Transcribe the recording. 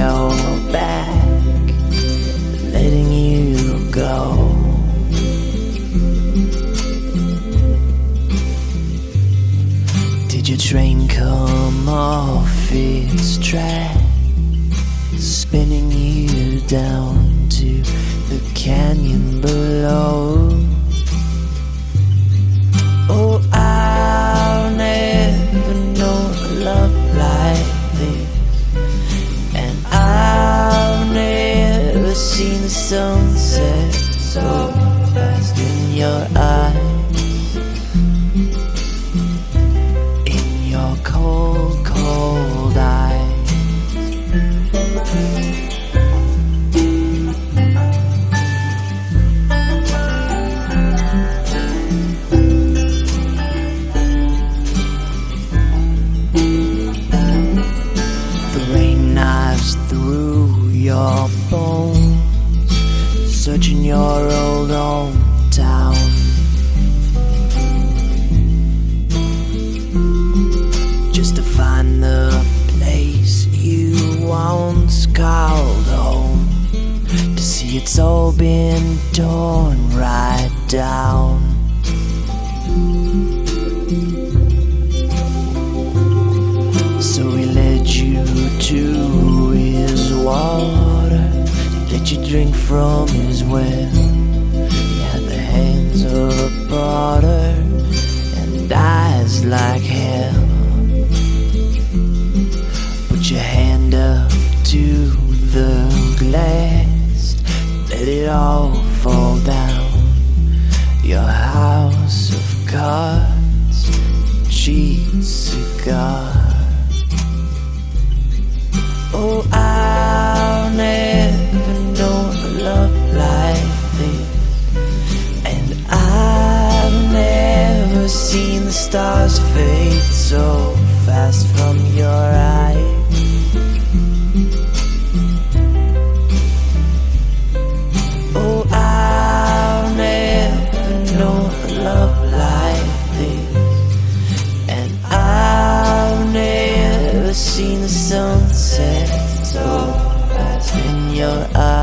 held back, letting you go. Did your train come off its track, spinning you down to the canyon below? Oh, I'll never know a love like this, and I've never seen the sunset so fast in your eyes, in your cold, cold eyes. Through your bones, searching your old hometown, just to find the place you once called home, to see it's all been torn right down. So he led you to his water, let you drink from his well. He had the hands of a potter and eyes like hell. Put your hand up to the glass, let it all fall down. Your house of cards, cheap cigar. Oh, I'll never know a love like this, and I've never seen the stars fade so fast from your eyes. Oh, I'll never know a love like this, and I've never seen the sunset so fast in your eyes.